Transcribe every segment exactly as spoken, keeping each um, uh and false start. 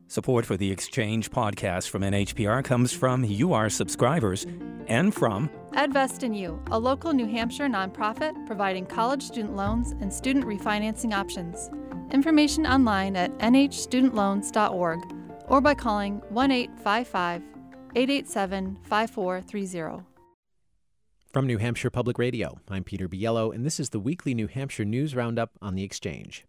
Support for the Exchange podcast from N H P R comes from you, our subscribers, and from EdVest and You, a local New Hampshire nonprofit providing college student loans and student refinancing options. Information online at n h student loans dot org or by calling one eight five five, eight eight seven, five four three zero. From New Hampshire Public Radio, I'm Peter Biello, and this is the weekly New Hampshire News Roundup on the Exchange.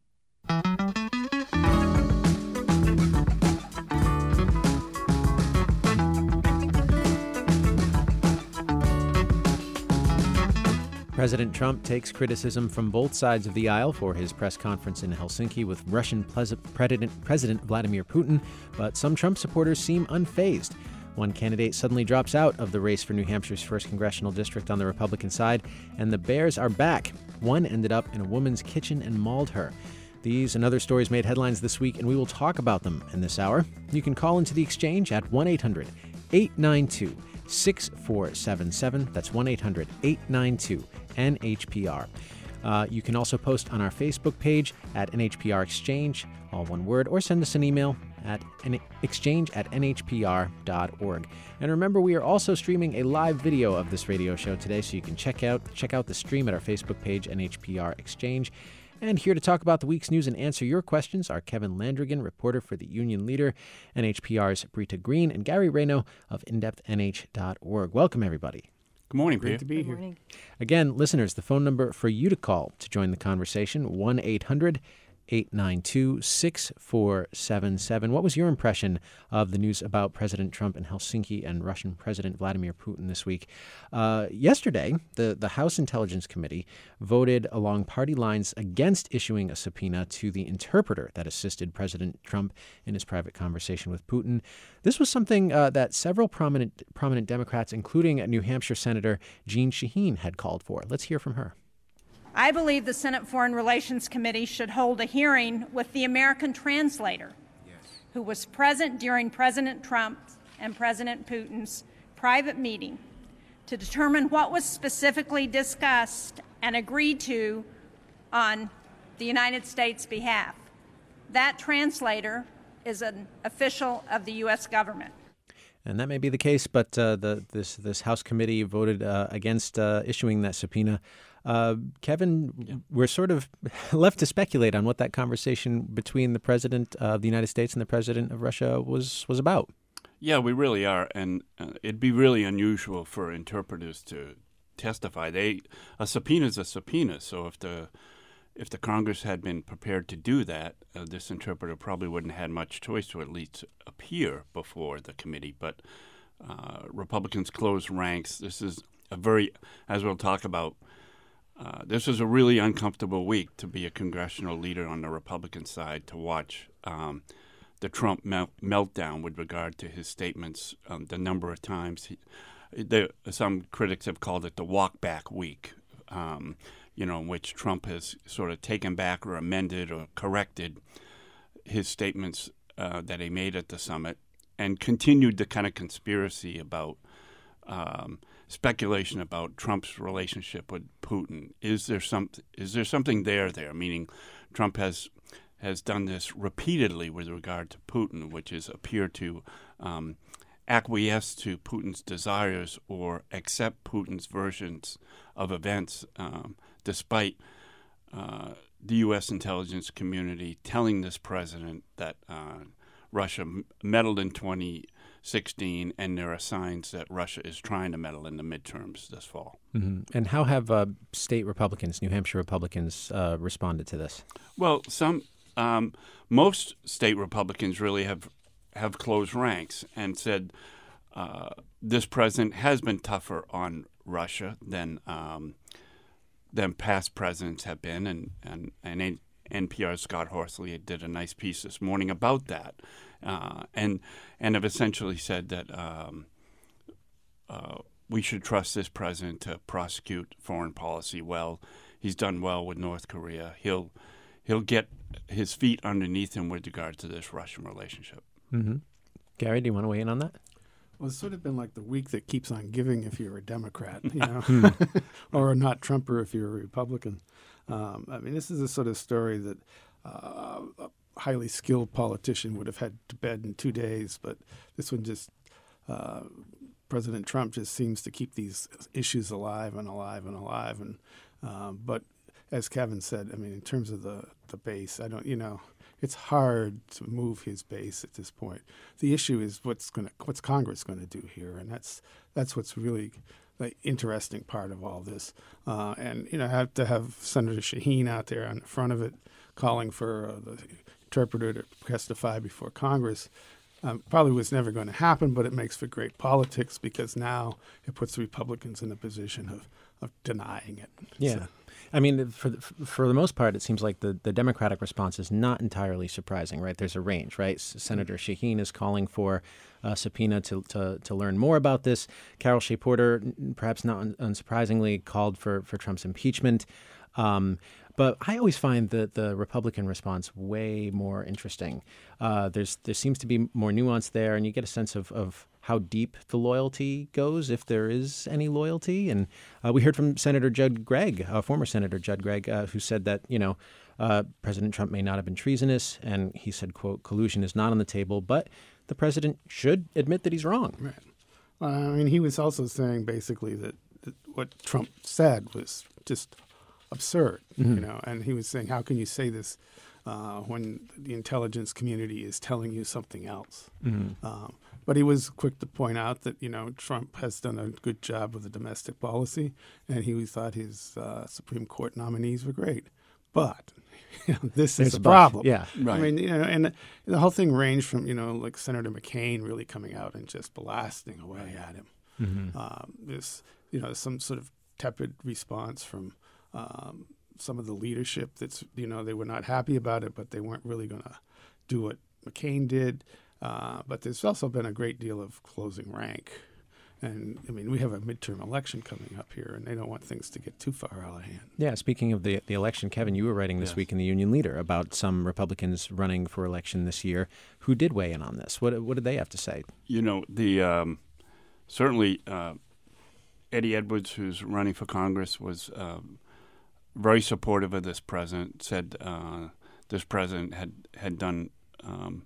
President Trump takes criticism from both sides of the aisle for his press conference in Helsinki with Russian President Vladimir Putin, but some Trump supporters seem unfazed. One candidate suddenly drops out of the race for New Hampshire's first congressional district on the Republican side, and the Bears are back. One ended up in a woman's kitchen and mauled her. These and other stories made headlines this week, and we will talk about them in this hour. You can call into the Exchange at one eight hundred, eight nine two, six four seven seven. That's one eight hundred, eight nine two, N H P R. Uh, you can also post on our Facebook page at N H P R Exchange, all one word, or send us an email at exchange at n h p r dot org. And remember, we are also streaming a live video of this radio show today, so you can check out check out the stream at our Facebook page, N H P R Exchange. And here to talk about the week's news and answer your questions are Kevin Landrigan, reporter for the Union Leader, N H P R's Brita Green, and Gary Rayno of in depth n h dot org. Welcome, everybody. Good morning, Great Peter. to be Good here. morning. Again, listeners, the phone number for you to call to join the conversation, one eight hundred, eight nine two, six four seven seven. What was your impression of the news about President Trump in Helsinki and Russian President Vladimir Putin this week? Uh, yesterday, the, the House Intelligence Committee voted along party lines against issuing a subpoena to the interpreter that assisted President Trump in his private conversation with Putin. This was something uh, that several prominent prominent Democrats, including New Hampshire Senator Jeanne Shaheen, had called for. Let's hear from her. I believe the Senate Foreign Relations Committee should hold a hearing with the American translator, yes, who was present during President Trump's and President Putin's private meeting to determine what was specifically discussed and agreed to on the United States' behalf. That translator is an official of the U S government. And that may be the case, but uh, the this this House committee voted uh, against uh, issuing that subpoena. Uh, Kevin, yeah. we're sort of left to speculate on what that conversation between the president of the United States and the president of Russia was was about. Yeah, we really are, and uh, it'd be really unusual for interpreters to testify. They a subpoena is a subpoena, so if the if the Congress had been prepared to do that, uh, this interpreter probably wouldn't have had much choice to at least appear before the committee. But uh, Republicans closed ranks. This is a very, as we'll talk about, uh, this is a really uncomfortable week to be a congressional leader on the Republican side, to watch um, the Trump mel- meltdown with regard to his statements, um, the number of times. He, there, some critics have called it the walk back week. Um, you know, in which Trump has sort of taken back or amended or corrected his statements uh, that he made at the summit, and continued the kind of conspiracy about um, speculation about Trump's relationship with Putin. Is there some? Is there something there? There, meaning Trump has has done this repeatedly with regard to Putin, which is appear to um, acquiesce to Putin's desires or accept Putin's versions of events. Um, despite uh, the U S intelligence community telling this president that uh, Russia m- meddled in twenty sixteen, and there are signs that Russia is trying to meddle in the midterms this fall. Mm-hmm. And how have uh, state Republicans, New Hampshire Republicans, uh, responded to this? Well, some um, most state Republicans really have have closed ranks and said uh, this president has been tougher on Russia than um, than past presidents have been, and, and, and N P R's Scott Horsley did a nice piece this morning about that, uh, and and have essentially said that um, uh, we should trust this president to prosecute foreign policy well. He's done well with North Korea. He'll he'll get his feet underneath him with regard to this Russian relationship. Mm-hmm. Gary, do you want to weigh in on that? Well, it's sort of been like the week that keeps on giving if you're a Democrat, you know, or a not Trumper if you're a Republican. Um, I mean, this is a sort of story that uh, highly skilled politician would have had to bed in two days. But this one just, uh, President Trump just seems to keep these issues alive and alive and alive. And um, but as Kevin said, I mean, in terms of the, the base, I don't, you know, it's hard to move his base at this point. The issue is what's going to, what's Congress going to do here, and that's that's what's really the interesting part of all this. Uh, and you know, have to have Senator Shaheen out there on the front of it, calling for uh, the interpreter to testify before Congress. Um, probably was never going to happen, but it makes for great politics because now it puts the Republicans in a position of, of denying it. Yeah. So, I mean, for the, for the most part, it seems like the, the Democratic response is not entirely surprising, right? There's a range, right? S- Senator Shaheen is calling for a subpoena to, to, to learn more about this. Carol Shea Porter, perhaps not un- unsurprisingly, called for, for Trump's impeachment. Um, but I always find the, the Republican response way more interesting. Uh, there's there seems to be more nuance there, and you get a sense of, of how deep the loyalty goes, if there is any loyalty. And uh, we heard from Senator Judd Gregg, uh, former Senator Judd Gregg, uh, who said that, you know, uh, President Trump may not have been treasonous. And he said, quote, collusion is not on the table, but the president should admit that he's wrong. right. Uh, I mean, he was also saying basically that, that what Trump said was just absurd, mm-hmm. you know, and he was saying, how can you say this uh, when the intelligence community is telling you something else? Mm-hmm. Um, but he was quick to point out that, you know, Trump has done a good job with the domestic policy, and he thought his uh, Supreme Court nominees were great. But you know, this There's is a a problem. Yeah, right. I mean, you know, and the whole thing ranged from, you know, like Senator McCain really coming out and just blasting away at him. Mm-hmm. Um, this, you know, some sort of tepid response from um, some of the leadership that's, you know, they were not happy about it, but they weren't really going to do what McCain did. Uh, but there's also been a great deal of closing rank. And, I mean, we have a midterm election coming up here, and they don't want things to get too far out of hand. Yeah, speaking of the the election, Kevin, you were writing this Yes. week in the Union Leader about some Republicans running for election this year who did weigh in on this. What what did they have to say? You know, the um, certainly uh, Eddie Edwards, who's running for Congress, was um, very supportive of this president, said uh, this president had, had done um,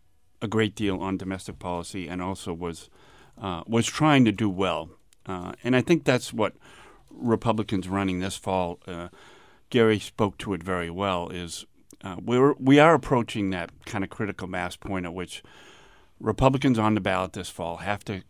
a great deal on domestic policy and also was uh, was trying to do well. Uh, and I think that's what Republicans running this fall, uh, Gary spoke to it very well, is uh, we're, we are approaching that kind of critical mass point at which Republicans on the ballot this fall have to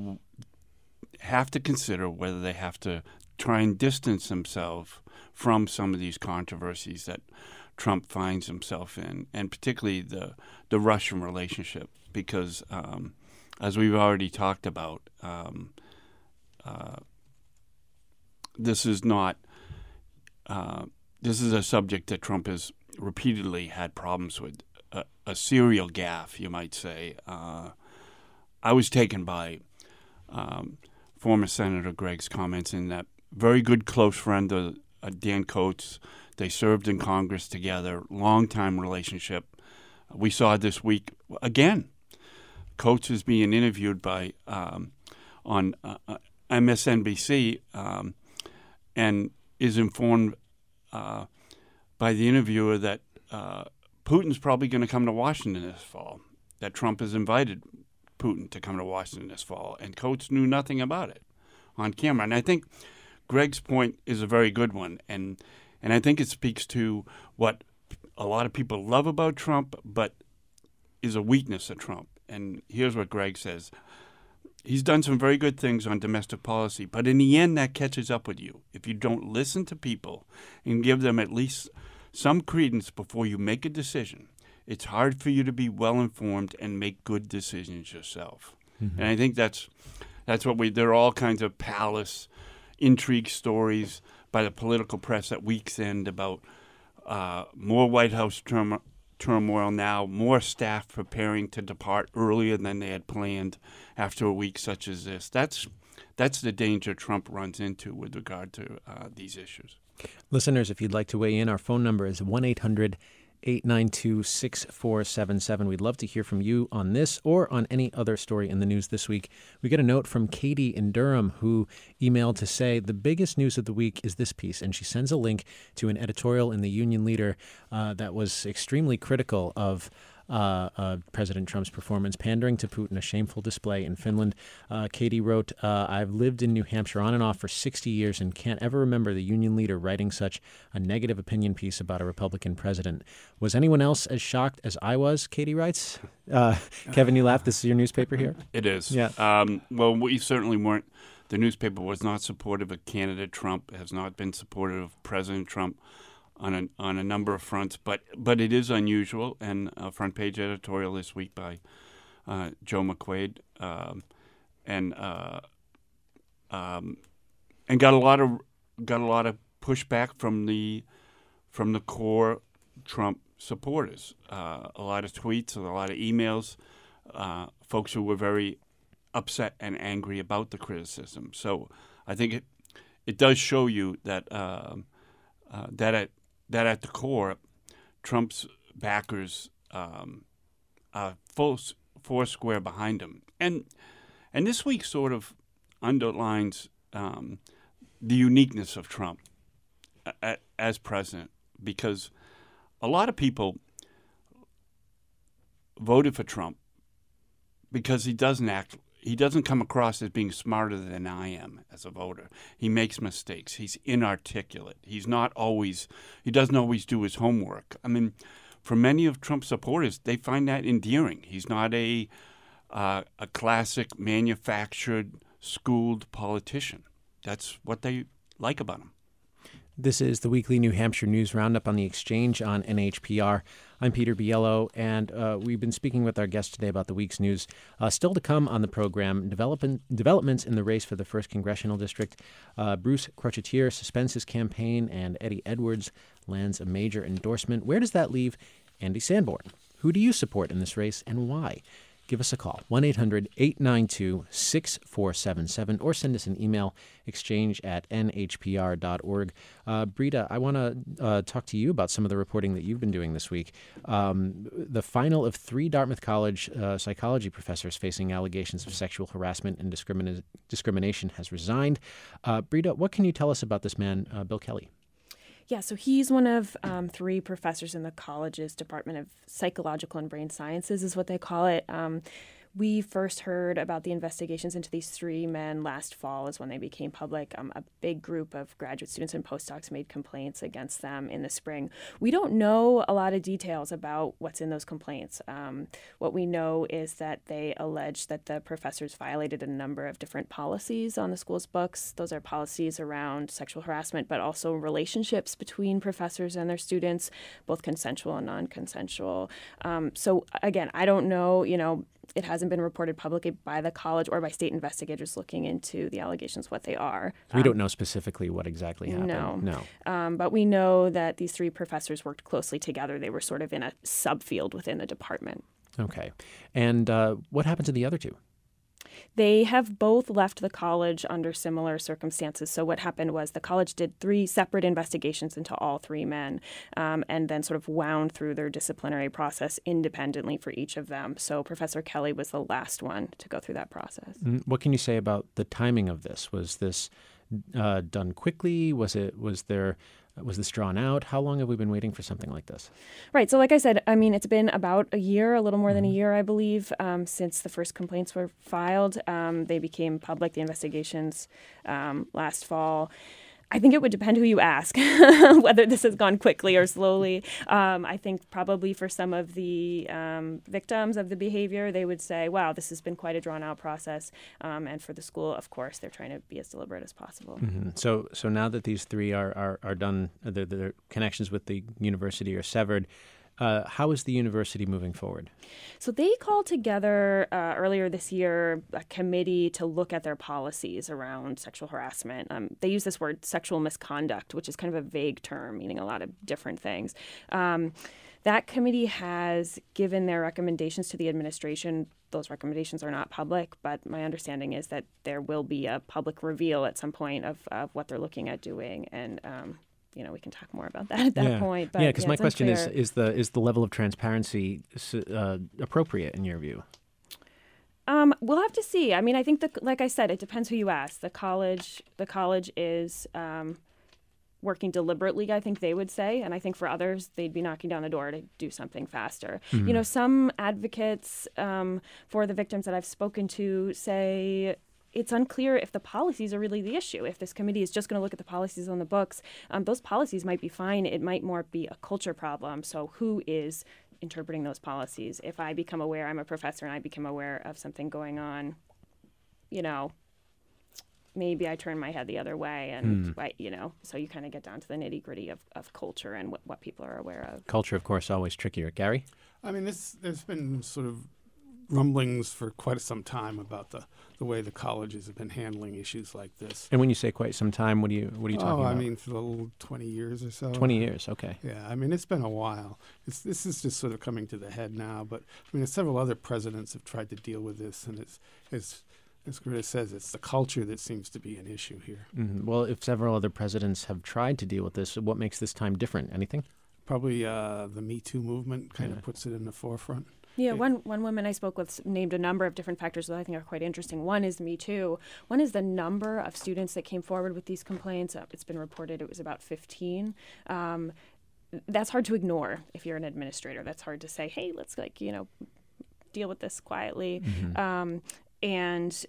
have to consider whether they have to try and distance themselves from some of these controversies that Trump finds himself in, and particularly the the Russian relationship, because um, as we've already talked about, um, uh, this is not uh, this is a subject that Trump has repeatedly had problems with, a, a serial gaffe, you might say. Uh, I was taken by um, former Senator Gregg's comments in that very good close friend of uh, Dan Coats. They served in Congress together, long-time relationship. We saw this week again. Coats is being interviewed by um, on uh, M S N B C um, and is informed uh, by the interviewer that uh, Putin's probably going to come to Washington this fall, that Trump has invited Putin to come to Washington this fall, and Coats knew nothing about it on camera. And I think Gregg's point is a very good one, and and I think it speaks to what a lot of people love about Trump, but is a weakness of Trump. And here's what Gregg says. He's done some very good things on domestic policy, but in the end, that catches up with you. If you don't listen to people and give them at least some credence before you make a decision, it's hard for you to be well-informed and make good decisions yourself. Mm-hmm. And I think that's that's what we, there are all kinds of palace intrigue stories by the political press at week's end about uh, more White House term, turmoil now, more staff preparing to depart earlier than they had planned after a week such as this. That's that's the danger Trump runs into with regard to uh, these issues. Listeners, if you'd like to weigh in, our phone number is one eight hundred eight nine two, six four seven seven. We'd love to hear from you on this or on any other story in the news this week. We get a note from Katie in Durham who emailed to say the biggest news of the week is this piece, and she sends a link to an editorial in the Union Leader uh, that was extremely critical of Uh, uh, President Trump's performance, pandering to Putin, a shameful display in Finland. Uh, Katie wrote, uh, I've lived in New Hampshire on and off for sixty years and can't ever remember the Union Leader writing such a negative opinion piece about a Republican president. Was anyone else as shocked as I was? Katie writes. Uh, Kevin, you laughed. This is your newspaper here? It is. Yeah. Um, well, we certainly weren't. The newspaper was not supportive of candidate Trump, has not been supportive of President Trump on a, on a number of fronts, but but it is unusual, and a front page editorial this week by uh, Joe McQuaid, um, and uh, um, and got a lot of got a lot of pushback from the from the core Trump supporters. Uh, a lot of tweets, a lot of emails, uh, folks who were very upset and angry about the criticism. So I think it it does show you that uh, uh, that at that at the core, Trump's backers um, are full four square behind him, and and this week sort of underlines um, the uniqueness of Trump a, a, as president, because a lot of people voted for Trump because he doesn't act. He doesn't come across as being smarter than I am as a voter. He makes mistakes. He's inarticulate. He's not always, he doesn't always do his homework. I mean, for many of Trump's supporters, they find that endearing. He's not a uh, a classic manufactured, schooled politician. That's what they like about him. This is the weekly New Hampshire News Roundup on the Exchange on N H P R. I'm Peter Biello, and uh, we've been speaking with our guest today about the week's news. Uh, still to come on the program, development, developments in the race for the first congressional district. Uh, Bruce Crochettier suspends his campaign, and Eddie Edwards lands a major endorsement. Where does that leave Andy Sanborn? Who do you support in this race, and why? Give us a call, one eight hundred, eight nine two, six four seven seven, or send us an email, exchange at n h p r dot org. Uh, Brita, I want to uh, talk to you about some of the reporting that you've been doing this week. Um, the final of three Dartmouth College uh, psychology professors facing allegations of sexual harassment and discrimin- discrimination has resigned. Uh, Brita, what can you tell us about this man, uh, Bill Kelly? Yeah, so he's one of um, three professors in the college's Department of Psychological and Brain Sciences, is what they call it. Um, we first heard about the investigations into these three men last fall is when they became public. Um, a big group of graduate students and postdocs made complaints against them in the spring. We don't know a lot of details about what's in those complaints. Um, what we know is that they allege that the professors violated a number of different policies on the school's books. Those are policies around sexual harassment, but also relationships between professors and their students, both consensual and non-consensual. Um, so again, I don't know, you know, it hasn't been reported publicly by the college or by state investigators looking into the allegations, what they are. We um, don't know specifically what exactly happened. No. No. Um, but we know that these three professors worked closely together. They were sort of in a subfield within the department. Okay. And uh, what happened to the other two? They have both left the college under similar circumstances. So what happened was the college did three separate investigations into all three men um, and then sort of wound through their disciplinary process independently for each of them. So Professor Kelly was the last one to go through that process. What can you say about the timing of this? Was this uh, done quickly? Was it? Was there? Was this drawn out? How long have we been waiting for something like this? Right. So like I said, I mean, it's been about a year, a little more than a year, I believe, um, since the first complaints were filed. Um, they became public, the investigations um, last fall. I think it would depend who you ask, whether this has gone quickly or slowly. Um, I think probably for some of the um, victims of the behavior, they would say, wow, this has been quite a drawn-out process. Um, and for the school, of course, they're trying to be as deliberate as possible. Mm-hmm. So so now that these three are, are, are done, their, their connections with the university are severed, Uh, how is the university moving forward? So they called together uh, earlier this year a committee to look at their policies around sexual harassment. Um, they use this word sexual misconduct, which is kind of a vague term, meaning a lot of different things. Um, that committee has given their recommendations to the administration. Those recommendations are not public, but my understanding is that there will be a public reveal at some point of, of what they're looking at doing. And um, you know, we can talk more about that at that yeah. point. But, yeah, because yeah, my it's question unclear. is: is the is the level of transparency uh, appropriate in your view? Um, we'll have to see. I mean, I think that, like I said, it depends who you ask. The college, the college is um, working deliberately, I think they would say, and I think for others, they'd be knocking down the door to do something faster. Mm-hmm. You know, some advocates um, for the victims that I've spoken to say it's unclear if the policies are really the issue. If this committee is just going to look at the policies on the books, um, those policies might be fine. It might more be a culture problem. So who is interpreting those policies? If I become aware, I'm a professor, and I become aware of something going on, you know, maybe I turn my head the other way, and mm. I, you know, so you kind of get down to the nitty gritty of, of culture and what, what people are aware of. Culture, of course, always trickier. Gary? I mean, this, there's been sort of rumblings for quite some time about the, the way the colleges have been handling issues like this. And when you say quite some time, what do you what are you talking oh, about? I mean, for the little twenty years or so. twenty years, okay. Yeah, I mean, it's been a while. It's, this is just sort of coming to the head now. But, I mean, several other presidents have tried to deal with this, and it's, it's as Greta says, it's the culture that seems to be an issue here. Mm-hmm. Well, if several other presidents have tried to deal with this, what makes this time different? Anything? Probably uh, the Me Too movement kind yeah. of puts it in the forefront. Yeah, one one woman I spoke with named a number of different factors that I think are quite interesting. One is Me Too. One is the number of students that came forward with these complaints. Uh, it's been reported it was about fifteen. Um, that's hard to ignore if you're an administrator. That's hard to say, hey, let's like, you know, deal with this quietly. Mm-hmm. Um, and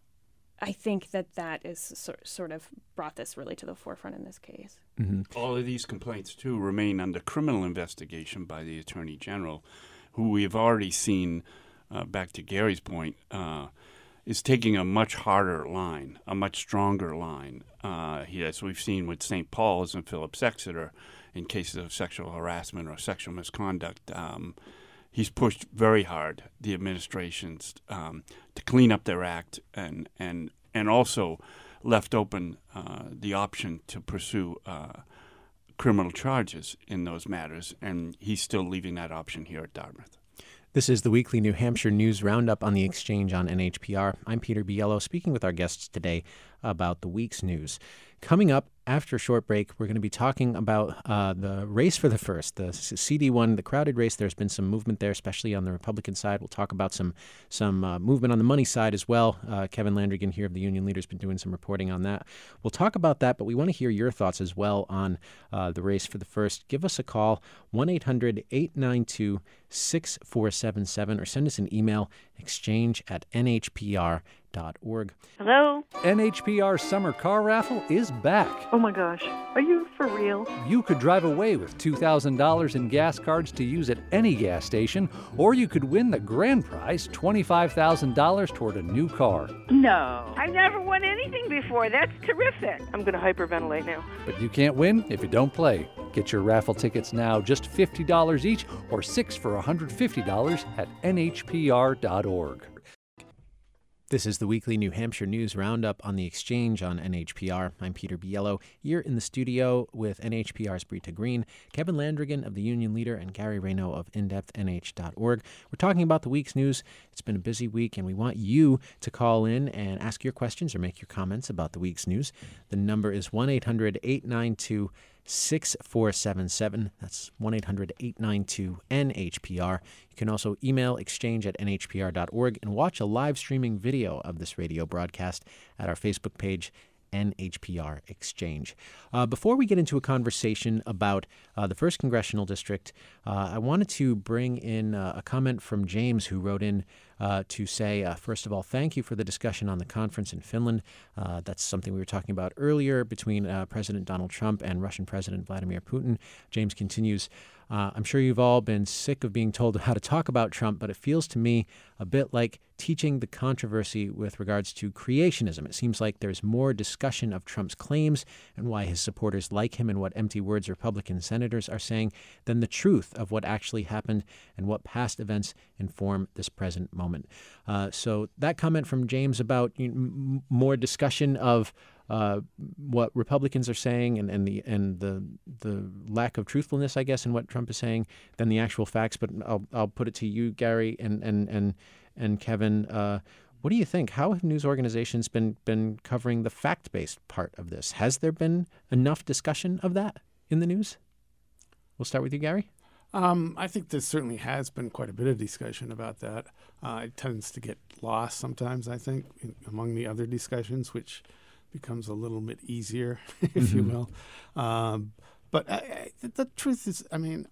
I think that that is so, sort of brought this really to the forefront in this case. Mm-hmm. All of these complaints, too, remain under criminal investigation by the Attorney General, who we have already seen, uh, back to Gary's point, uh, is taking a much harder line, a much stronger line. Uh, he, as we've seen with Saint Paul's and Phillips Exeter in cases of sexual harassment or sexual misconduct. Um, he's pushed very hard, the administrations, um, to clean up their act and, and, and also left open uh, the option to pursue uh, criminal charges in those matters, and he's still leaving that option here at Dartmouth. This is the weekly New Hampshire News Roundup on the Exchange on N H P R. I'm Peter Biello, speaking with our guests today about the week's news. Coming up after a short break, we're going to be talking about uh, the race for the first, the C D one, the crowded race. There's been some movement there, especially on the Republican side. We'll talk about some some uh, movement on the money side as well. Uh, Kevin Landrigan here of the Union Leader has been doing some reporting on that. We'll talk about that, but we want to hear your thoughts as well on uh, the race for the first. Give us a call, one eight hundred eight nine two six four seven seven, or send us an email, exchange at n h p r dot org. Hello? N H P R Summer Car Raffle is back. Oh my gosh, are you for real? You could drive away with two thousand dollars in gas cards to use at any gas station, or you could win the grand prize, twenty-five thousand dollars toward a new car. No, I've never won anything before. That's terrific. I'm going to hyperventilate now. But you can't win if you don't play. Get your raffle tickets now, just fifty dollars each, or six for one hundred fifty dollars at n h p r dot org. This is the weekly New Hampshire News Roundup on the Exchange on N H P R. I'm Peter Biello, here in the studio with N H P R's Brita Green, Kevin Landrigan of the Union Leader, and Gary Rayno of in depth n h dot org. We're talking about the week's news. It's been a busy week, and we want you to call in and ask your questions or make your comments about the week's news. The number is one eight hundred eight nine two six four seven seven. That's one eight hundred eight nine two N H P R. You can also email exchange at n h p r dot org and watch a live streaming video of this radio broadcast at our Facebook page, N H P R Exchange. Uh, before we get into a conversation about uh, the first Congressional District, uh, I wanted to bring in uh, a comment from James, who wrote in uh, to say, uh, first of all, thank you for the discussion on the conference in Finland. Uh, that's something we were talking about earlier between uh, President Donald Trump and Russian President Vladimir Putin. James continues, Uh, I'm sure you've all been sick of being told how to talk about Trump, but it feels to me a bit like teaching the controversy with regards to creationism. It seems like there's more discussion of Trump's claims and why his supporters like him and what empty words Republican senators are saying than the truth of what actually happened and what past events inform this present moment. Uh, so that comment from James about you know, m- more discussion of Uh, what Republicans are saying and, and the and the the lack of truthfulness, I guess, in what Trump is saying than the actual facts. But I'll I'll put it to you, Gary and and and and Kevin. Uh, what do you think? How have news organizations been been covering the fact-based part of this? Has there been enough discussion of that? in the news? We'll start with you, Gary. Um, I think there certainly has been quite a bit of discussion about that. Uh, it tends to get lost sometimes, I think, in, among the other discussions, which becomes a little bit easier, if mm-hmm. you will. Um, but I, I, the truth is, I mean,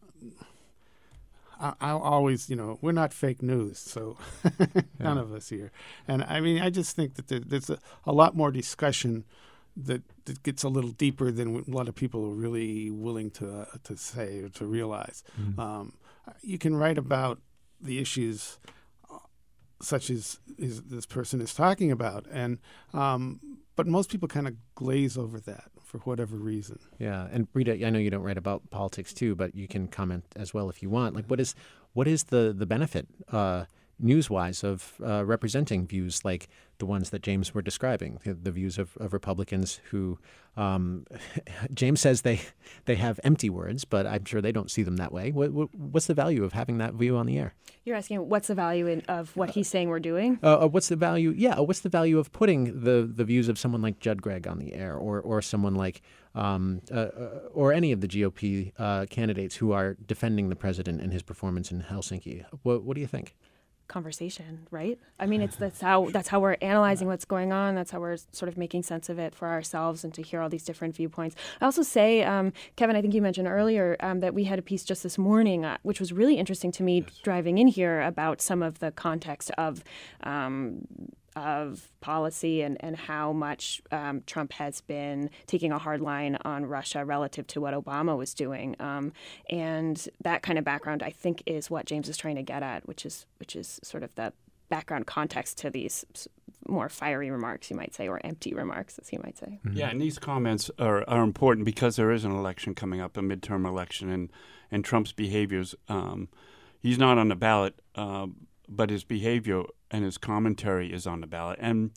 I, I'll always, you know, we're not fake news, so none yeah. of us here. And I mean, I just think that there, there's a, a lot more discussion that, that gets a little deeper than a lot of people are really willing to uh, to say or to realize. Mm-hmm. Um, you can write about the issues uh, such as is, this person is talking about, and um, but most people kind of glaze over that for whatever reason. Yeah, and Rita, I know you don't write about politics too, but you can comment as well if you want. Like, what is what is the the benefit uh, news-wise of uh, representing views like the ones that James were describing, the, the views of, of Republicans who, um, James says they they have empty words, but I'm sure they don't see them that way. What, what, what's the value of having that view on the air? You're asking what's the value in, of what he's saying we're doing? Uh, what's the value? Yeah, what's the value of putting the, the views of someone like Judd Gregg on the air, or or someone like um, uh, or any of the G O P uh, candidates who are defending the president and his performance in Helsinki? What, what do you think? Conversation, right? I mean, it's that's how that's how we're analyzing what's going on. That's how we're sort of making sense of it for ourselves and to hear all these different viewpoints. I also say, um, Kevin, I think you mentioned earlier um, that we had a piece just this morning, uh, which was really interesting to me yes. driving in here about some of the context of um, of policy and, and how much um, Trump has been taking a hard line on Russia relative to what Obama was doing. Um, and that kind of background, I think, is what James is trying to get at, which is which is sort of the background context to these more fiery remarks, you might say, or empty remarks, as you might say. Mm-hmm. Yeah, and these comments are, are important because there is an election coming up, a midterm election, and, and Trump's behaviors, um, he's not on the ballot, uh, but his behavior and his commentary is on the ballot. And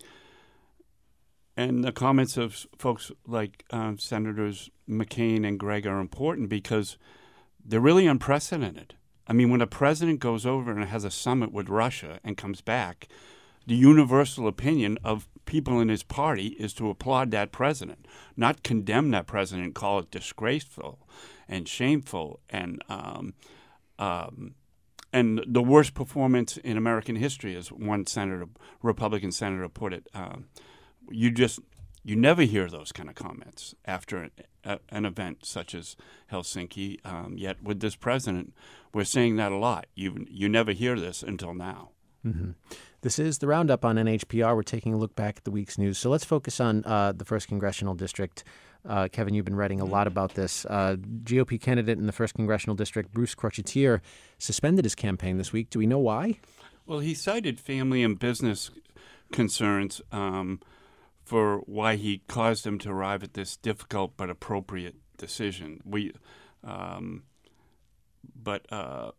and the comments of folks like uh, Senators McCain and Gregg are important because they're really unprecedented. I mean, when a president goes over and has a summit with Russia and comes back, the universal opinion of people in his party is to applaud that president, not condemn that president, call it disgraceful and shameful and um, um, and the worst performance in American history, as one senator, Republican senator, put it. Um, you just you never hear those kind of comments after an, a, an event such as Helsinki. Um, yet with this president, we're saying that a lot. You you never hear this until now. Mm-hmm. This is the Roundup on N H P R. We're taking a look back at the week's news. So let's focus on uh, the first Congressional District. Uh, Kevin, you've been writing a lot about this. Uh, G O P candidate in the first Congressional District, Bruce Crochettier, suspended his campaign this week. Do we know why? Well, he cited family and business concerns um, for why he caused him to arrive at this difficult but appropriate decision. We, um, but uh,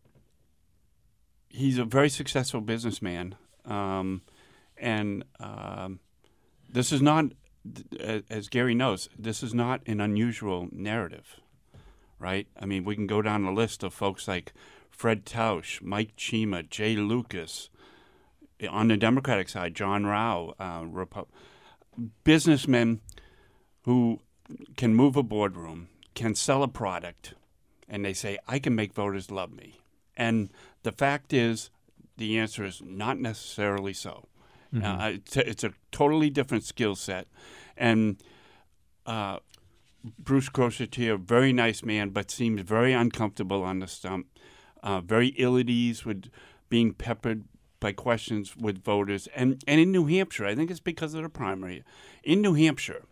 he's a very successful businessman, um, and um, this is not. As Gary knows, this is not an unusual narrative, right? I mean, we can go down the list of folks like Fred Tausch, Mike Chima, Jay Lucas. On the Democratic side, John Rao, uh, Repu- businessmen who can move a boardroom, can sell a product, and they say, I can make voters love me. And the fact is, the answer is not necessarily so. Mm-hmm. Uh, it's, a, it's a totally different skill set. And uh, Bruce Crochettier, very nice man, but seems very uncomfortable on the stump, uh, very ill at ease with being peppered by questions with voters. And, and in New Hampshire, I think it's because of the primary. In New Hampshire,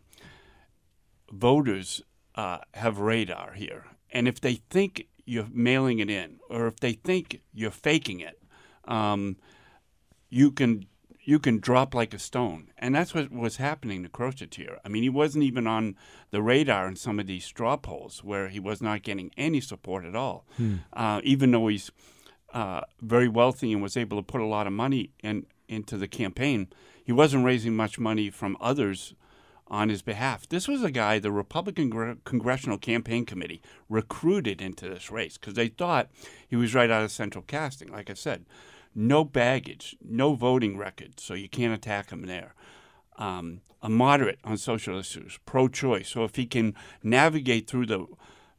voters uh, have radar here. And if they think you're mailing it in, or if they think you're faking it, um, you can you can drop like a stone. And that's what was happening to Crochettier. I mean, he wasn't even on the radar in some of these straw polls where he was not getting any support at all, hmm. uh, even though he's uh, very wealthy and was able to put a lot of money in, into the campaign. He wasn't raising much money from others on his behalf. This was a guy the Republican Gr- Congressional Campaign Committee recruited into this race because they thought he was right out of central casting. Like I said, no baggage, no voting record, so you can't attack him there. Um, a moderate on social issues, pro-choice. So if he can navigate through the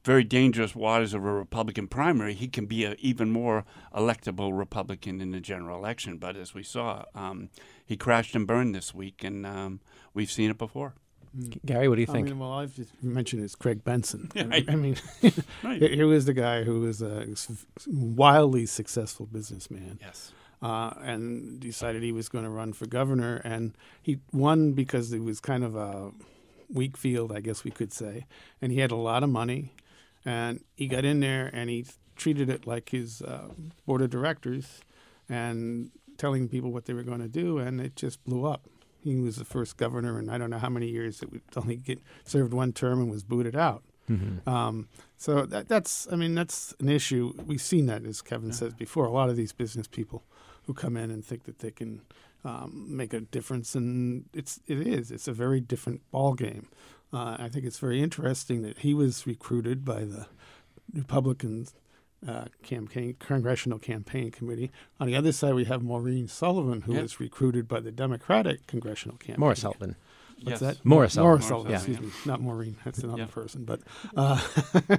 very dangerous waters of a Republican primary, he can be an even more electable Republican in the general election. But as we saw, um, he crashed and burned this week, and um, we've seen it before. Gary, what do you think? I mean, well, I've just mentioned is Craig Benson. Yeah, I, I mean, right. here was the guy who was a wildly successful businessman. Yes. Uh, and decided he was going to run for governor. And he won because it was kind of a weak field, I guess we could say. And he had a lot of money. And he got in there and he treated it like his uh, board of directors and telling people what they were going to do. And it just blew up. He was the first governor in I don't know how many years. It would only get served one term and was booted out. Mm-hmm. Um, so that, that's, I mean, that's an issue. We've seen that, as Kevin yeah. says before. A lot of these business people who come in and think that they can um, make a difference, and it's it is. It's a very different ball game. Uh, I think it's very interesting that he was recruited by the Republican uh, campaign Congressional Campaign Committee. On the other side, we have Maureen Sullivan, who yep. was recruited by the Democratic Congressional Campaign. Morris Sullivan. What's yes. that? Morris Sullivan. Morris Sullivan, yeah. excuse me. Not Maureen. That's another yeah. person. But uh, uh,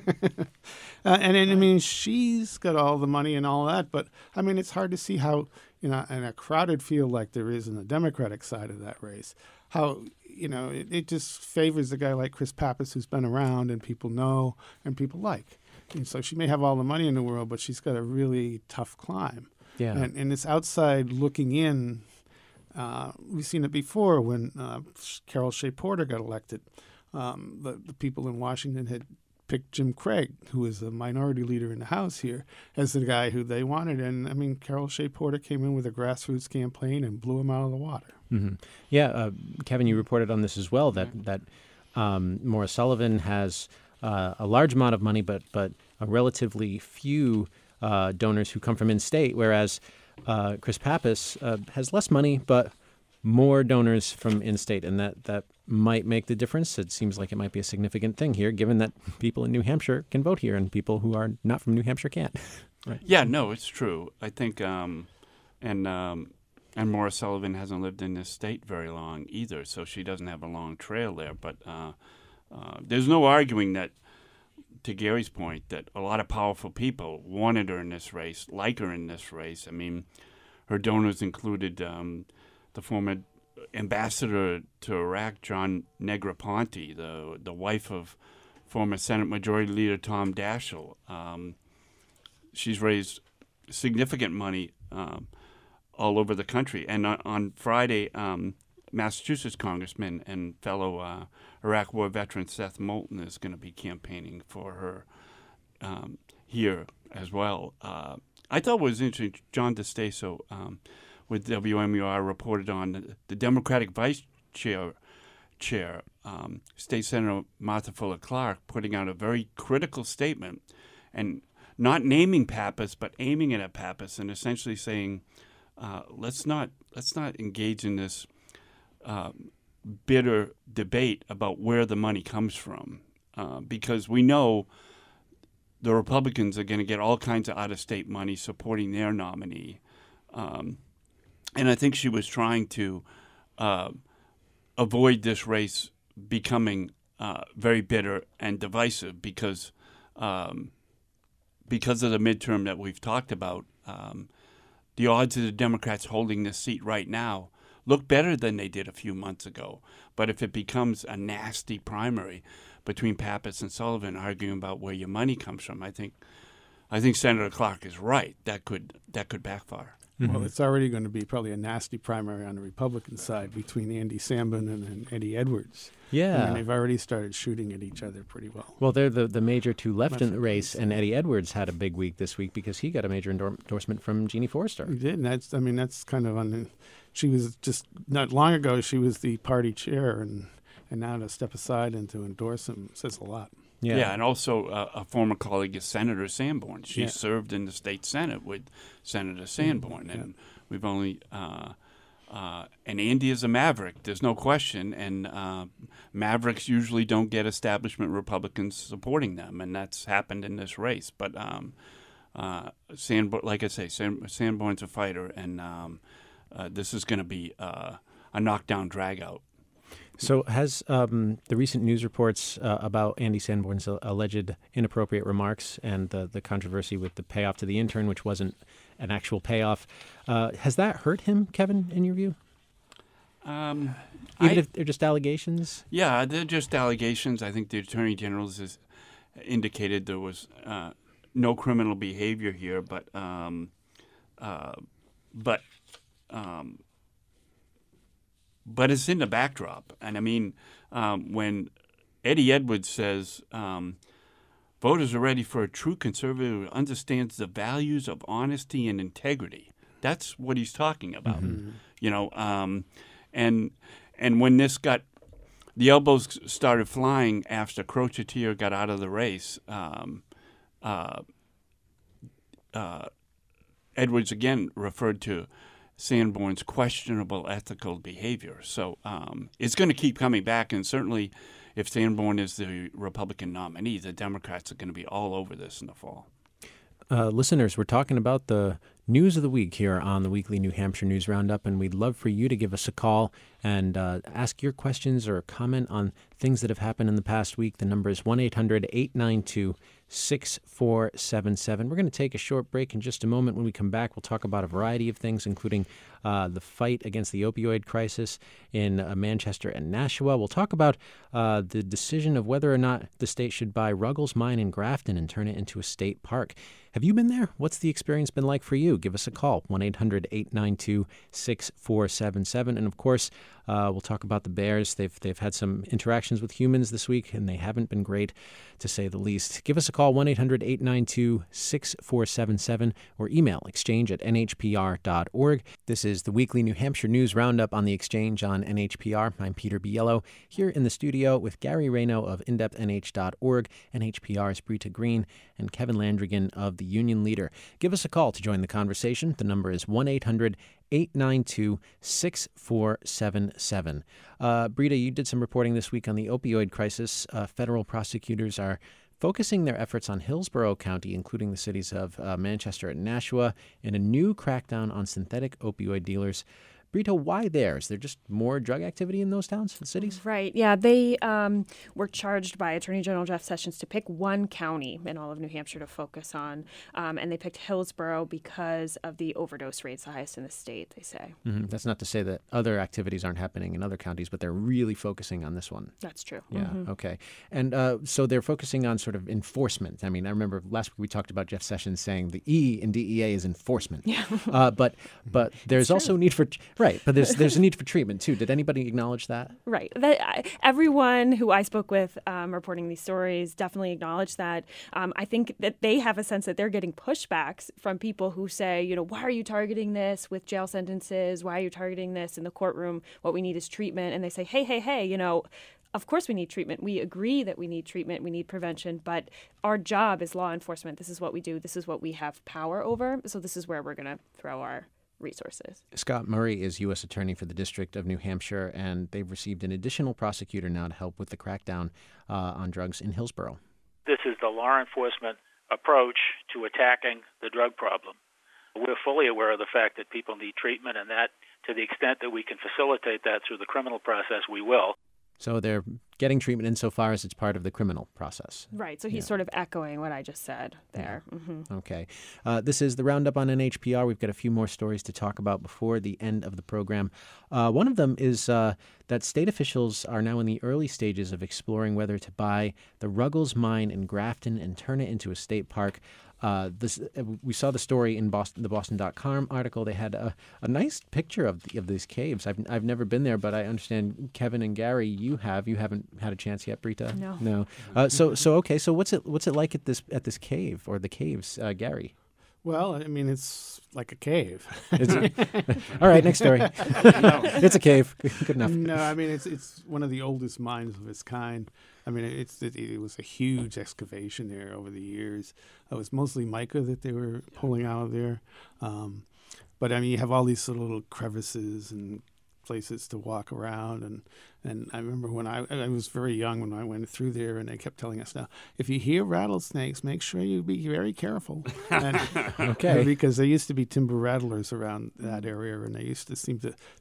and, and I mean, she's got all the money and all that. But I mean, it's hard to see how, you know, in a crowded field like there is in the Democratic side of that race, how, you know, it, it just favors a guy like Chris Pappas, who's been around and people know and people like. And so she may have all the money in the world, but she's got a really tough climb. Yeah. And, and this outside looking in. Uh, we've seen it before when uh, Carol Shea Porter got elected. Um, the, the people in Washington had picked Jim Craig, who was a minority leader in the House here, as the guy who they wanted. And, I mean, Carol Shea Porter came in with a grassroots campaign and blew him out of the water. Mm-hmm. Yeah, uh, Kevin, you reported on this as well, that, that um, Morris Sullivan has uh, a large amount of money, but, but a relatively few uh, donors who come from in-state, whereas Uh, Chris Pappas uh, has less money, but more donors from in-state, and that, that might make the difference. It seems like it might be a significant thing here, given that people in New Hampshire can vote here and people who are not from New Hampshire can't. Right. Yeah, no, it's true. I think, um, and um, and Morris Sullivan hasn't lived in this state very long either, so she doesn't have a long trail there. But uh, uh, there's no arguing that, to Gary's point, that a lot of powerful people wanted her in this race, like her in this race. I mean, her donors included um, the former ambassador to Iraq, John Negroponte, the the wife of former Senate Majority Leader Tom Daschle. Um, she's raised significant money um, all over the country. And on, on Friday, um, Massachusetts Congressman and fellow uh, Iraq War veteran Seth Moulton is going to be campaigning for her um, here as well. Uh, I thought it was interesting, John DeStaso um, with W M U R reported on the, the Democratic Vice Chair, chair um, State Senator Martha Fuller Clark, putting out a very critical statement and not naming Pappas, but aiming it at Pappas and essentially saying, uh, let's not let's not engage in this Uh, bitter debate about where the money comes from, uh, because we know the Republicans are going to get all kinds of out-of-state money supporting their nominee. Um, and I think she was trying to uh, avoid this race becoming uh, very bitter and divisive because um, because of the midterm that we've talked about. Um, the odds of the Democrats holding this seat right now look better than they did a few months ago. But if it becomes a nasty primary between Pappas and Sullivan arguing about where your money comes from, I think I think Senator Clark is right. That could that could backfire. Mm-hmm. Well, it's already going to be probably a nasty primary on the Republican side between Andy Samberg and, and Eddie Edwards. Yeah. I mean, they've already started shooting at each other pretty well. Well, they're the, the major two left in the race, and Eddie Edwards had a big week this week because he got a major endor- endorsement from Jeannie Forrester. He did, and that's, I mean, that's kind of, un- she was just, not long ago, she was the party chair, and, and now to step aside and to endorse him says a lot. Yeah, yeah and also uh, a former colleague is Senator Sanborn. She yeah. served in the state Senate with Senator Sanborn, mm-hmm. and yeah. we've only... Uh, Uh, and Andy is a maverick, there's no question, and uh, mavericks usually don't get establishment Republicans supporting them, and that's happened in this race. But um, uh, Sanborn, like I say, San, Sanborn's a fighter, and um, uh, this is going to be uh, a knockdown, drag-out. So has um, the recent news reports uh, about Andy Sanborn's alleged inappropriate remarks and the, the controversy with the payoff to the intern, which wasn't an actual payoff, uh, has that hurt him, Kevin, in your view? Um, Even I, if they're just allegations? Yeah, they're just allegations. I think the Attorney General has indicated there was uh, no criminal behavior here, but um, uh, but um, but it's in the backdrop. And I mean, um, when Eddie Edwards says um, voters are ready for a true conservative who understands the values of honesty and integrity, that's what he's talking about. Mm-hmm. You know, um, and and when this got, the elbows started flying after Crochettier got out of the race. Um, uh, uh, Edwards again referred to Sanborn's questionable ethical behavior. So um, it's going to keep coming back, and certainly if Sanborn is the Republican nominee, the Democrats are going to be all over this in the fall. Uh, listeners, we're talking about the news of the week here on the weekly New Hampshire News Roundup, and we'd love for you to give us a call and uh, ask your questions or comment on things that have happened in the past week. The number is one eight hundred eight nine two six four seven seven. We're going to take a short break in just a moment. When we come back, we'll talk about a variety of things, including uh, the fight against the opioid crisis in uh, Manchester and Nashua. We'll talk about uh, the decision of whether or not the state should buy Ruggles Mine in Grafton and turn it into a state park. Have you been there? What's the experience been like for you? Give us a call, one eight hundred eight nine two six four seven seven. And of course, uh, we'll talk about the bears. They've they've had some interactions with humans this week, and they haven't been great, to say the least. Give us a call, one eight hundred eight nine two six four seven seven, or email exchange at n h p r dot org. This is the weekly New Hampshire News Roundup on the Exchange on N H P R. I'm Peter Biello, here in the studio with Gary Rayno of in depth n h dot org, N H P R's Brita Green, and Kevin Landrigan of the Union Leader. Give us a call to join the conversation. The number is one eight hundred eight nine two six four seven seven. Uh, Brita, you did some reporting this week on the opioid crisis. Uh, federal prosecutors are focusing their efforts on Hillsborough County, including the cities of uh, Manchester and Nashua, in a new crackdown on synthetic opioid dealers. Brita, why there? Is there just more drug activity in those towns and cities? Right. Yeah, they um, were charged by Attorney General Jeff Sessions to pick one county in all of New Hampshire to focus on, um, and they picked Hillsborough because of the overdose rates, the highest in the state, they say. Mm-hmm. That's not to say that other activities aren't happening in other counties, but they're really focusing on this one. That's true. Yeah, mm-hmm. Okay. And uh, so they're focusing on sort of enforcement. I mean, I remember last week we talked about Jeff Sessions saying the E in D E A is enforcement. Yeah. uh, but but there's also a need for, right, but there's there's a need for treatment, too. Did anybody acknowledge that? Right. That, uh, everyone who I spoke with um, reporting these stories definitely acknowledged that. Um, I think that they have a sense that they're getting pushbacks from people who say, you know, why are you targeting this with jail sentences? Why are you targeting this in the courtroom? What we need is treatment. And they say, hey, hey, hey, you know, of course we need treatment. We agree that we need treatment. We need prevention. But our job is law enforcement. This is what we do. This is what we have power over. So this is where we're going to throw our resources. Scott Murray is U S Attorney for the District of New Hampshire, and they've received an additional prosecutor now to help with the crackdown uh, on drugs in Hillsborough. This is the law enforcement approach to attacking the drug problem. We're fully aware of the fact that people need treatment, and that to the extent that we can facilitate that through the criminal process, we will. So they're getting treatment insofar as it's part of the criminal process. Right. So he's yeah. sort of echoing what I just said there. Yeah. Mm-hmm. Okay. Uh, this is the Roundup on N H P R. We've got a few more stories to talk about before the end of the program. Uh, one of them is uh, that state officials are now in the early stages of exploring whether to buy the Ruggles Mine in Grafton and turn it into a state park. Uh, this we saw the story in Boston, the Boston dot com article. They had a, a nice picture of the, of these caves. I've I've never been there, but I understand Kevin and Gary, you have. You haven't had a chance yet, Brita? No. No. Uh, so so okay. So what's it what's it like at this at this cave or the caves, uh, Gary? Well, I mean, it's like a cave. It's a, all right, next story. No. It's a cave. Good enough. No, I mean, it's it's one of the oldest mines of its kind. I mean, it's it, it was a huge excavation there over the years. It was mostly mica that they were pulling out of there. Um, but, I mean, you have all these sort of little crevices and places to walk around. And, and I remember when I, I was very young when I went through there, and they kept telling us, now, if you hear rattlesnakes, make sure you be very careful. And, okay. Because there used to be timber rattlers around that area, and they used to seem to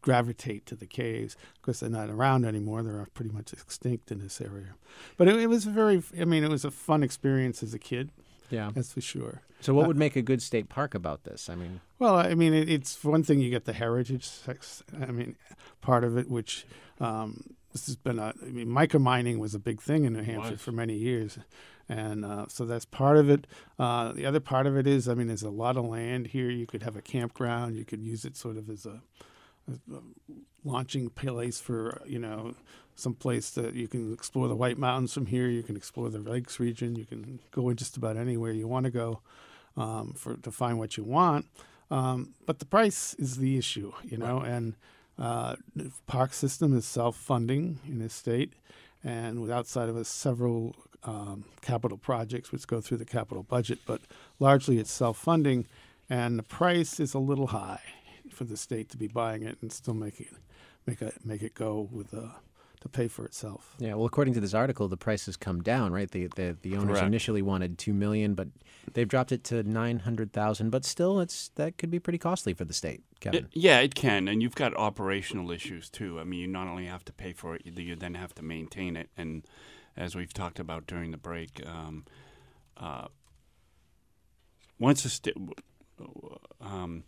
gravitate to the caves. Of course, they're not around anymore. They're pretty much extinct in this area. But it, it was a very, I mean, it was a fun experience as a kid. Yeah. That's for sure. So what Uh, would make a good state park about this? I mean, Well, I mean, it, it's for one thing, you get the heritage, sex, I mean, part of it, which um, this has been a, I mean, micromining was a big thing in New Hampshire was. for many years. And uh, so that's part of it. Uh, the other part of it is, I mean, there's a lot of land here. You could have a campground. You could use it sort of as a, a launching place for, you know, some place that you can explore the White Mountains from here. You can explore the Lakes region. You can go in just about anywhere you want to go um, for to find what you want. Um, but the price is the issue, you know, right. and uh, the park system is self-funding in this state, and with outside of us several um, capital projects which go through the capital budget, but largely it's self-funding, and the price is a little high for the state to be buying it and still make it make it make it go with uh, to pay for itself. Yeah, well, according to this article, the price has come down, right? The the, the owners Correct. initially wanted two million dollars, but they've dropped it to nine hundred thousand dollars. But still, it's that could be pretty costly for the state, Kevin. It, yeah, it can, and you've got operational issues too. I mean, you not only have to pay for it, you then have to maintain it. And as we've talked about during the break, um, uh, once a st- um,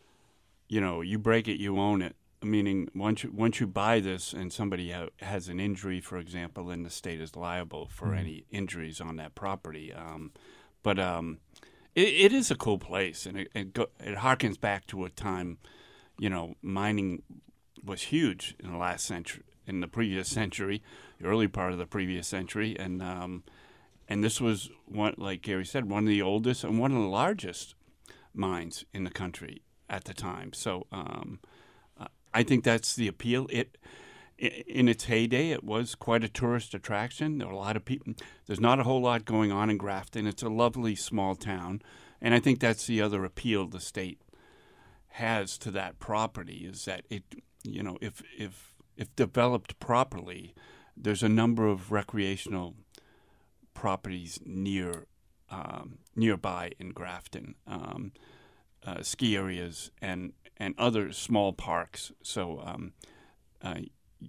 you know, you break it, you own it. Meaning, once you, once you buy this and somebody ha- has an injury, for example, then the state is liable for mm-hmm. any injuries on that property. Um, but um, it, it is a cool place, and it it, go, it harkens back to a time, you know, mining was huge in the last century, in the previous century, the early part of the previous century, and um, and this was one, like Gary said, one of the oldest and one of the largest mines in the country at the time. So. Um, I think that's the appeal. It, in its heyday, it was quite a tourist attraction. There were a lot of people. There's not a whole lot going on in Grafton. It's a lovely small town, and I think that's the other appeal the state has to that property is that it, you know, if if if developed properly, there's a number of recreational properties near um, nearby in Grafton, um, uh, ski areas and. and other small parks, so um, uh,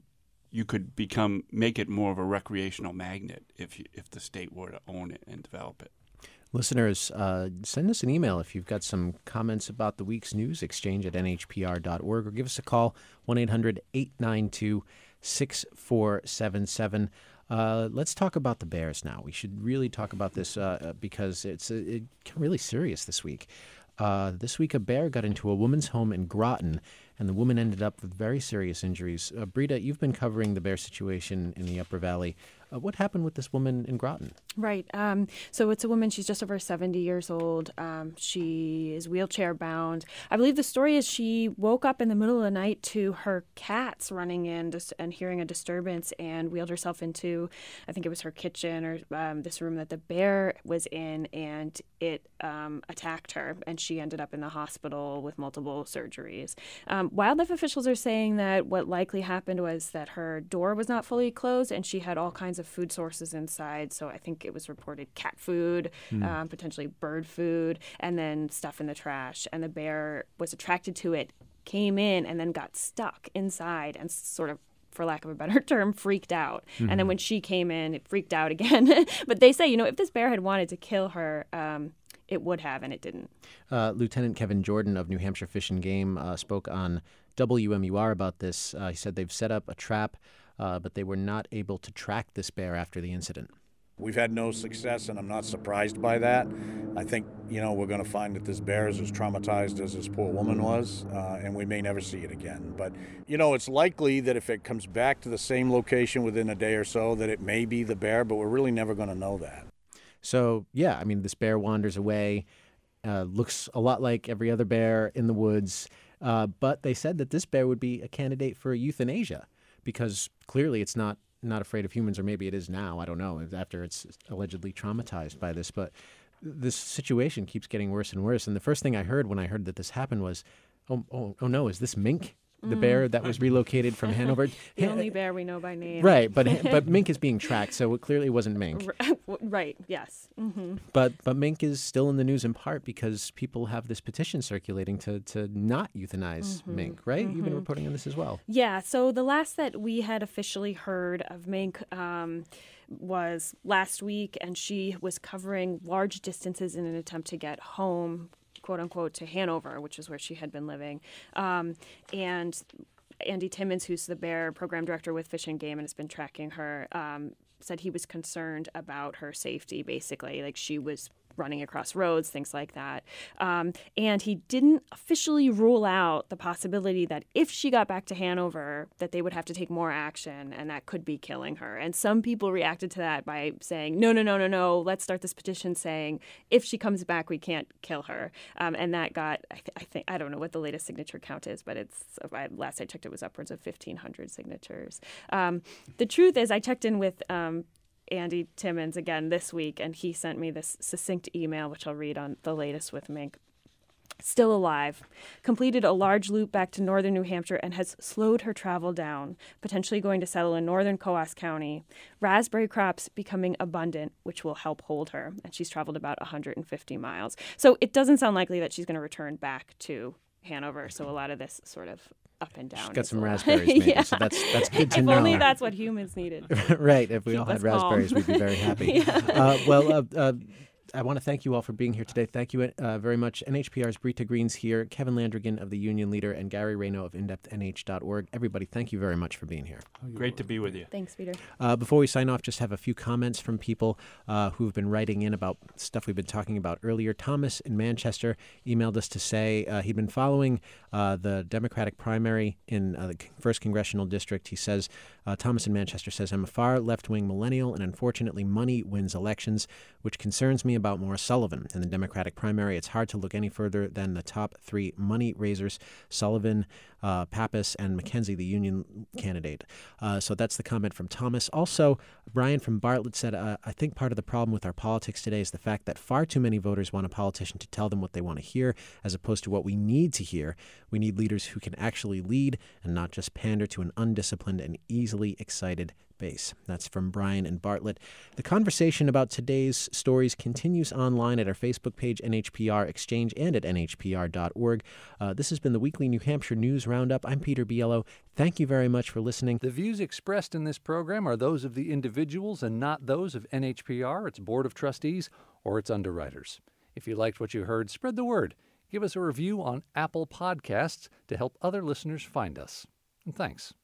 you could become make it more of a recreational magnet if you, if the state were to own it and develop it. Listeners, uh, send us an email if you've got some comments about the week's news, exchange at N H P R dot org, or give us a call, one eight hundred eight nine two six four seven seven. Uh, let's talk about the Bears now. We should really talk about this uh, because it's uh, it, really serious this week. Uh, this week, a bear got into a woman's home in Groton, and the woman ended up with very serious injuries. Uh, Brita, you've been covering the bear situation in the Upper Valley. Uh, what happened with this woman in Groton? Right. Um, so it's a woman. She's just over seventy years old. Um, she is wheelchair bound. I believe the story is she woke up in the middle of the night to her cats running in and hearing a disturbance and wheeled herself into, I think it was her kitchen or um, this room that the bear was in, and it um, attacked her, and she ended up in the hospital with multiple surgeries. Um, wildlife officials are saying that what likely happened was that her door was not fully closed, and she had all kinds of food sources inside. So I think it was reported cat food, mm. um, potentially bird food, and then stuff in the trash. And the bear was attracted to it, came in, and then got stuck inside and sort of, for lack of a better term, freaked out. Mm-hmm. And then when she came in, it freaked out again. But they say, you know, if this bear had wanted to kill her, um, it would have, and it didn't. Uh, Lieutenant Kevin Jordan of New Hampshire Fish and Game uh, spoke on W M U R about this. Uh, he said they've set up a trap, uh, but they were not able to track this bear after the incident. We've had no success, and I'm not surprised by that. I think, you know, we're going to find that this bear is as traumatized as this poor woman was, uh, and we may never see it again. But, you know, it's likely that if it comes back to the same location within a day or so, that it may be the bear, but we're really never going to know that. So, yeah, I mean, this bear wanders away, uh, looks a lot like every other bear in the woods, uh, but they said that this bear would be a candidate for euthanasia because clearly it's not, not afraid of humans, or maybe it is now, I don't know, after it's allegedly traumatized by this. But this situation keeps getting worse and worse. And the first thing I heard when I heard that this happened was, oh, oh, oh no, is this mink the Mm. bear that was relocated from Hanover. The only bear we know by name. Right, but but mink is being tracked, so it clearly wasn't mink. Right, yes. Mm-hmm. But but mink is still in the news in part because people have this petition circulating to, to not euthanize Mm-hmm. mink, right? Mm-hmm. You've been reporting on this as well. Yeah, so the last that we had officially heard of mink um, was last week, and she was covering large distances in an attempt to get home, quote unquote, to Hanover, which is where she had been living. Um, and Andy Timmons, who's the bear program director with Fish and Game and has been tracking her, um, said he was concerned about her safety, basically. Like, she was running across roads, things like that. Um, and he didn't officially rule out the possibility that if she got back to Hanover, that they would have to take more action, and that could be killing her. And some people reacted to that by saying, no, no, no, no, no, let's start this petition saying, if she comes back, we can't kill her. Um, and that got, I, th- I think, I don't know what the latest signature count is, but it's, I, last I checked, it was upwards of fifteen hundred signatures. Um, the truth is, I checked in with um, Andy Timmons again this week, and he sent me this succinct email, which I'll read on the latest with mink. Still alive, completed a large loop back to northern New Hampshire and has slowed her travel down, potentially going to settle in northern Coos County. Raspberry crops becoming abundant, which will help hold her, and she's traveled about one hundred fifty miles. So it doesn't sound likely that she's going to return back to Hanover, so a lot of this sort of up and down. She's got some well. raspberries, maybe, yeah. so that's that's good to if know. If only that's what humans needed. Right, if we Keep all had us raspberries, calm. we'd be very happy. yeah. uh, well, uh, uh, I want to thank you all for being here today. Thank you uh, very much. N H P R's Brita Green's here, Kevin Landrigan of the Union Leader, and Gary Rayno of in depth N H dot org. Everybody, thank you very much for being here. Great to be with you. Thanks, Peter. Uh, before we sign off, just have a few comments from people uh, who've been writing in about stuff we've been talking about earlier. Thomas in Manchester emailed us to say uh, he'd been following uh, the Democratic primary in uh, the first Congressional District. He says, uh, Thomas in Manchester says, I'm a far left-wing millennial, and unfortunately money wins elections, which concerns me about Maura Sullivan. In the Democratic primary, it's hard to look any further than the top three money raisers, Sullivan, uh, Pappas, and McKenzie, the Union candidate. Uh, so that's the comment from Thomas. Also, Brian from Bartlett said, uh, I think part of the problem with our politics today is the fact that far too many voters want a politician to tell them what they want to hear, as opposed to what we need to hear. We need leaders who can actually lead and not just pander to an undisciplined and easily excited base. That's from Brian and Bartlett. The conversation about today's stories continues online at our Facebook page, N H P R Exchange, and at N H P R dot org. Uh, this has been the weekly New Hampshire News Roundup. I'm Peter Biello. Thank you very much for listening. The views expressed in this program are those of the individuals and not those of N H P R, its Board of Trustees, or its underwriters. If you liked what you heard, spread the word. Give us a review on Apple Podcasts to help other listeners find us. And thanks.